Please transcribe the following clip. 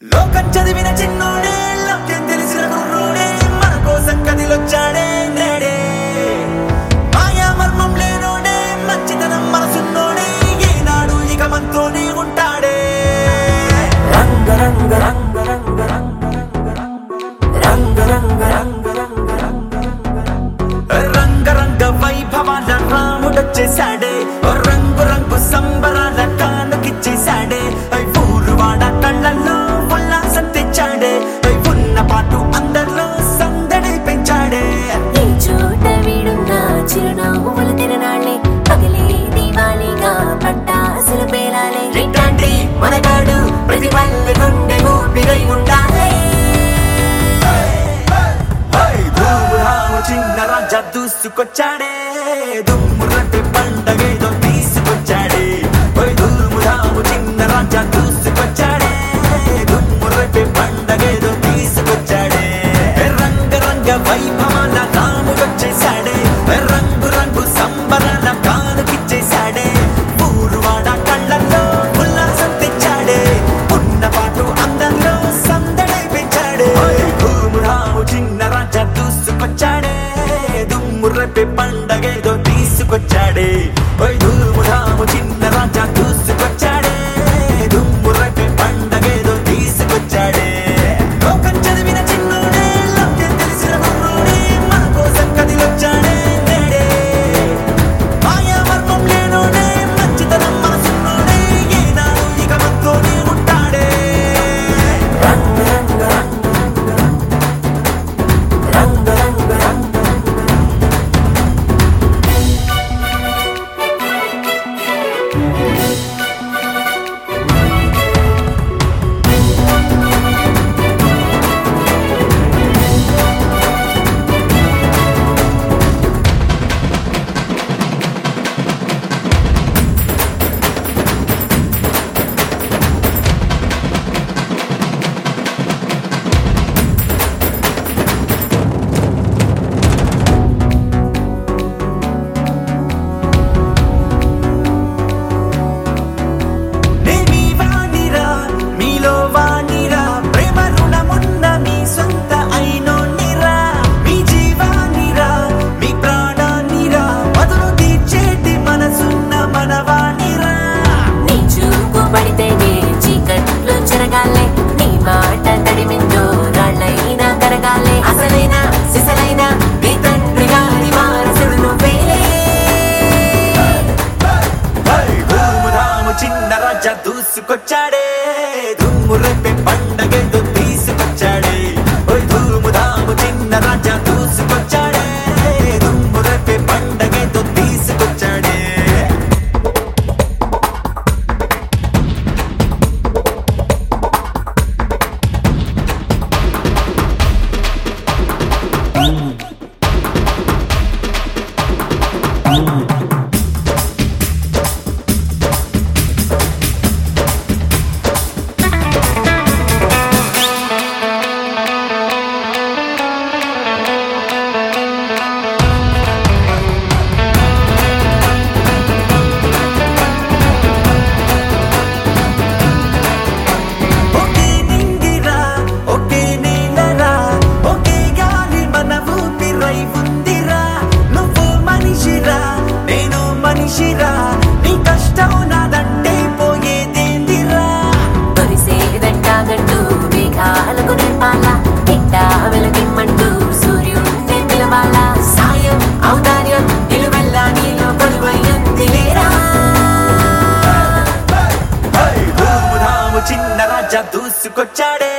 లోకం చదివిన చిన్నోడే లక్ష్యం తెలిసిన కుర్రోడే మన కోసం కదిలొచ్చాడే నేడే మాయా మర్మం లేనోడే మంచితనం మనసున్నోడే ఏనాడు ఇక మనతోనే ఉంటాడే రంగ రంగ రంగ రంగ రంగ రంగ రంగ రంగ రంగ వైభవాల రాముడొచ్చేశాడే రంగు రంగు సంబరాల కానుకిచ్చేశాడే ఊరు వాడ కళ్ళల్లో ఉల్లాసం తెచ్చాడే ఉన్న పాటు అందరిలో సందడి పెంచాడే ఈ చోట వీడున్న చిరునవ్వులు తిరణాళ్ళే పగలే దివాళీగా పట్టాసులు పేరాలే ఇట్లాంటి మనగాడు ప్రతి పల్లె గుండె ఊపిరై ఉండాలే చిన్న రాజా దూసుకొచ్చాడే దుమ్మురటి పండగేదో తీసుకొచ్చాడే ధూముధాము చిన్న రాజా దూసుకొచ్చాడే దుమ్మురటి పండగేదో తీసుకొచ్చాడే రంగ రంగ వైభవాల రాముడొచ్చేశాడే రంగు రంగు సంబరాల కానుకిచ్చేశాడే ఊరువాడ కళ్ళల్లో ఉల్లాసం తెచ్చాడే ఉన్న పాటు అందరిలో సందడి పెంచాడే ధూముధాము చిన్న రాజా దూసుకొచ్చాడే దుమ్మురపి పండగేదో తీసుకొచ్చాడే ధూముధాము చిన్న రాజా దూసుకొచ్చాడే దుమ్మురపి పండగేదో తీసుకొచ్చాడే లోకం చదివిన చిన్నోడే లక్ష్యం తెలిసిన కుర్రోడే మన కోసం కదిలొచ్చాడే నేడే మాయా మర్మం లేనోడే మంచితనం మనసున్నోడే ఏనాడు ఇక మనతోనే ఉంటాడే రంగ రంగ రంగ రంగ రంగ దూసుకొచ్చాడే దుమ్మురపి పండగేదో తీసుకొచ్చాడే ధూముధాము చిన్న రాజా దూసుకొచ్చాడే దుమ్మురపి పండగేదో తీసుకొచ్చాడే నీ కష్టం నాదంటే పోయేదేందిరా తొలిసేదంటాగట్టు మేఘాలకు నిర్పాల ఎండా వెలగిమ్మంటూ సూర్యుడిని పిలవాల సాయం ఔదార్యం నిలువెల్లా నీలో కొలువయ్యింది లేరా ధూముధాము చిన్న రాజా దూసుకొచ్చాడే